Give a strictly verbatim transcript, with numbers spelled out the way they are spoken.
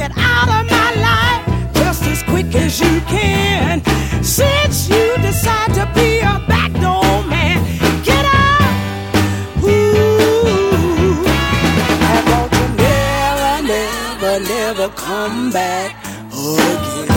get out of my life just as quick as you can. Since you decide to be a backdoor man, get out. Ooh, I want you never, never, never come back again.